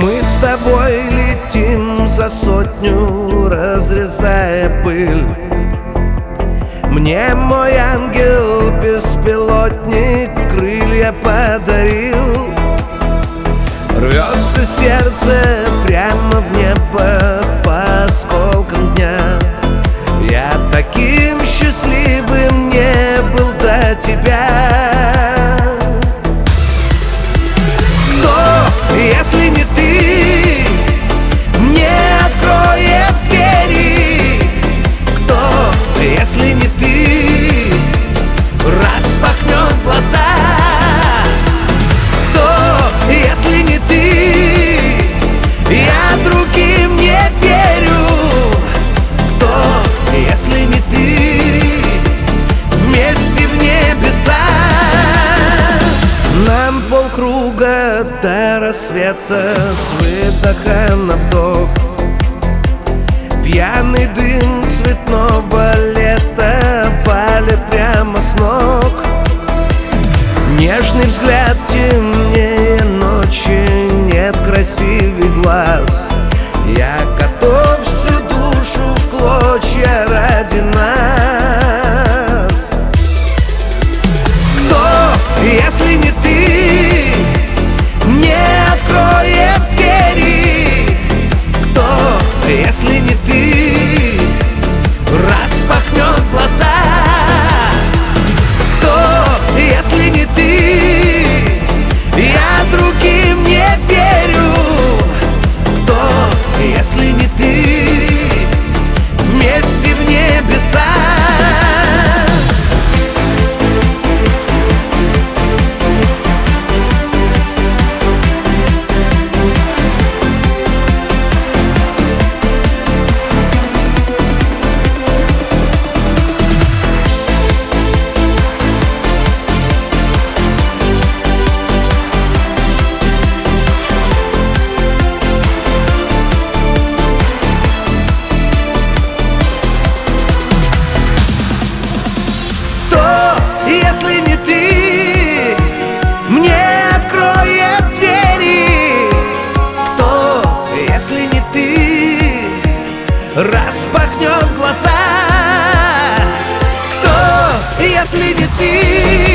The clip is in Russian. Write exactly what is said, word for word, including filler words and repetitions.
Мы с тобой летим за сотню, разрезая пыль. Мне мой ангел-беспилотник крылья подарил. Рвется сердце прямо в небо по осколкам дня. Я таким счастливым не был до тебя. Кто, если не ты, мне откроет двери? Кто, если не ты, распахнет глаза? Кто, если не ты, я другим не верю? Кто, если не ты, вместе в небеса? Нам полкруга до рассвета, с выдоха на вдох. Пьяный дым цветного лета палит прямо с ног. Нежный взгляд темнее ночи, нет красивых глаз. Я готов всю душу в клочья ради нас. Кто, если не ты, мне откроет двери? Кто, если не ты, распахнет глаза? Кто, если не ты, я другим не верю? Кто, если не ты, вместе в небеса? Если не ты, мне откроет двери? Кто, если не ты, распахнет глаза? Кто, если не ты?